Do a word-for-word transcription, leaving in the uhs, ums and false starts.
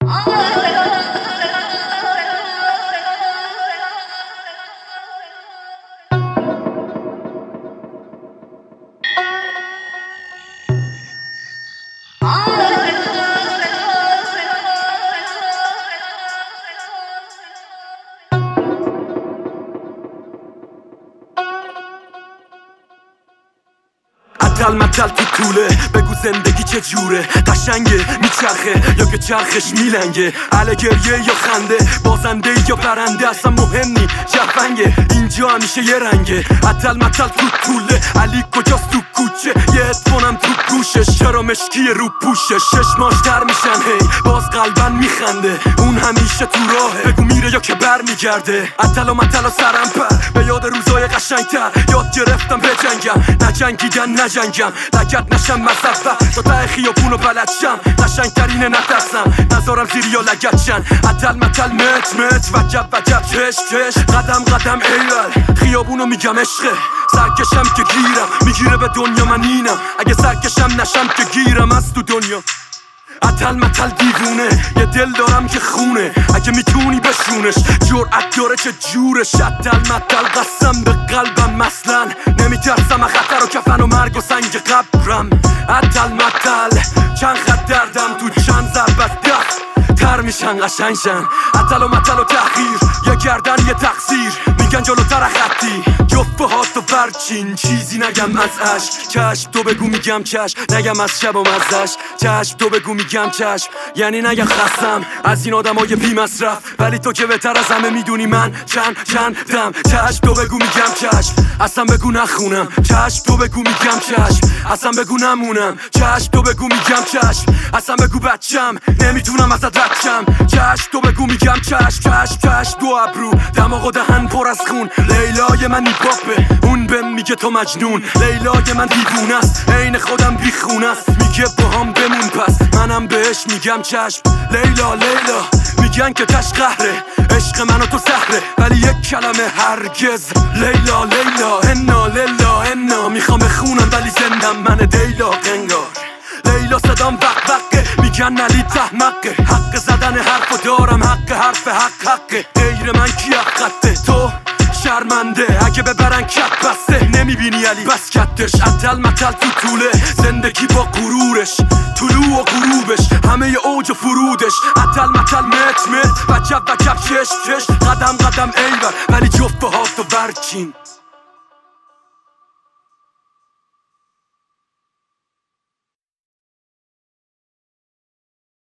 عطل مطل تو طوله، بگو زندگی چه جوره، قشنگه میچرخه یا که چرخش میلنگه، اله گریه یا خنده، بازنده یا برنده، اصلا مهم نی جفنگه، اینجا همیشه یه رنگه. عطل مطل تو طوله، علی کجاست تو کوچه، یه ادفونم تو گوشش، چرا مشکی رو پوشش، ششماش در میشن هی باز قلبن میخنده، اون همیشه تو راهه، بگو میره یا که بر میگرده. عطل و مطل و سرم پر به یاد روزای قشنگتر، یاد گرفتم بجنگم، نجنگیدن نجنگم، لگت نشم مصفه تا ته خیابونو بلد شم، قشنگترینه نترسم نذارم زیر یا لگت شن. عطل مطل مت مت وجب وجب چش چش، قدم قدم ایول خیابونو میگم عشقه، سرکشم که گیرم میگیره به دنیا من اینم، اگه سرکشم نشم که گیرم از تو دنیا. عطل مطل دیوونه، یه دل دارم که خونه، اگه میتونی بشونش، جرأت داره چه جورش. عطل مطل قسم به قلبم مثلا، نمیترسم از خطر و کفن و مرگ و سنگ قبرم. عطل مطل چند خط دردم تو چند ضربت ده تر میشن قشنگشن. عطل و مطل و تحقیر، یه گردن یه تقصیر، میگن جلوتر خطی جفه هات و برچین، چیزی نگم از عشق چشم تو بگو میگم چشم، نگم از شب و مزش چشم تو بگو میگم چشم، یعنی نگم خستم از این آدم های بی مصرف، ولی تو که بهتر از همه میدونی من چند چند دم. چشم تو بگو میگم چشم، اصلا بگو نخونم، چشم تو بگو میگم چشم، اصلا بگو نمونم، چشم تو بگو میگم چشم، اصلا بگو بچم نمیتونم ازت رد شم، چشم تو بگو میگم چشم چشم چشم. دو ابرو دماغ و دهن پر از خون، لیلای من نیپاپه اون بهم میگه تو مجنون، لیلای من دیوونه است عین خودم بیخونه است، میگه با هم بمون پس منم بهش میگم چشم. لیلا لیلا میگن که تش قهره، عشق من و تو سهره، ولی یک کلمه هرگز. لیلا لیلا انا لیلا انا، میخوام بخونم ولی زندم من دیلا قنگار. لیلا صدام وق وقه، میگن علی تحمقه، حق زدن حرفو دارم، حق حرف حق حقه، غیر من کی حقته تو شرمنده، اگه ببرن کت بسته نمیبینی علی بس کتش. عطل مطل تو طوله، زندگی با غرورش، طلوع و غروبش همه ی اوج و فرودش. عطل مطل مت مت وجب وجب چش چش، قدم قدم ایول ولی جفت هات و برچین.